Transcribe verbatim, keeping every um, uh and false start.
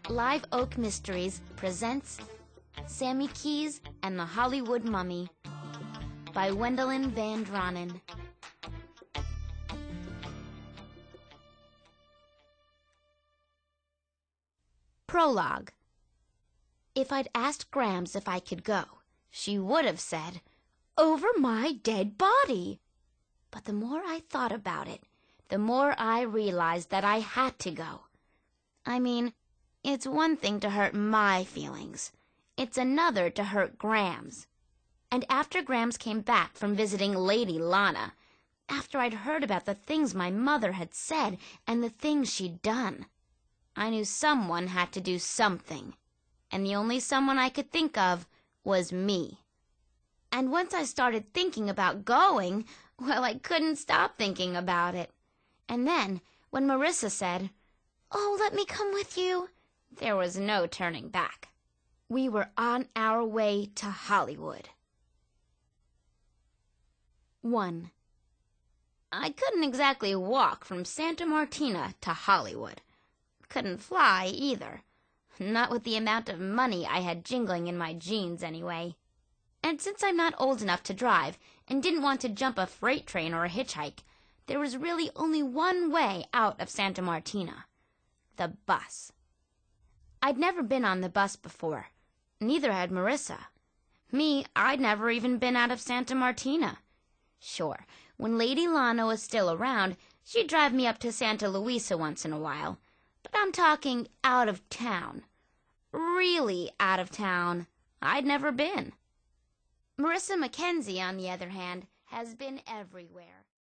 Live Oak Mysteries presents Sammy Keys and the Hollywood Mummy by Wendelin Van Dronen. Prologue. If I'd asked Grams if I could go, she would have said, "Over my dead body." But the more I thought about it, the more I realized that I had to go. I mean, it's one thing to hurt my feelings. It's another to hurt Grams. And after Grams came back from visiting Lady Lana, after I'd heard about the things my mother had said and the things she'd done, I knew someone had to do something. And the only someone I could think of was me. And once I started thinking about going, well, I couldn't stop thinking about it. And then, when Marissa said, "Oh, let me come with you," there was no turning back. We were on our way to Hollywood. One. I couldn't exactly walk from Santa Martina to Hollywood. Couldn't fly either. Not with the amount of money I had jingling in my jeans anyway. And since I'm not old enough to drive and didn't want to jump a freight train or a hitchhike, there was really only one way out of Santa Martina. The bus. I'd never been on the bus before. Neither had Marissa. Me, I'd never even been out of Santa Martina. Sure, when Lady Lana was still around, she'd drive me up to Santa Luisa once in a while. But I'm talking out of town. Really out of town. I'd never been. Marissa Mackenzie, on the other hand, has been everywhere.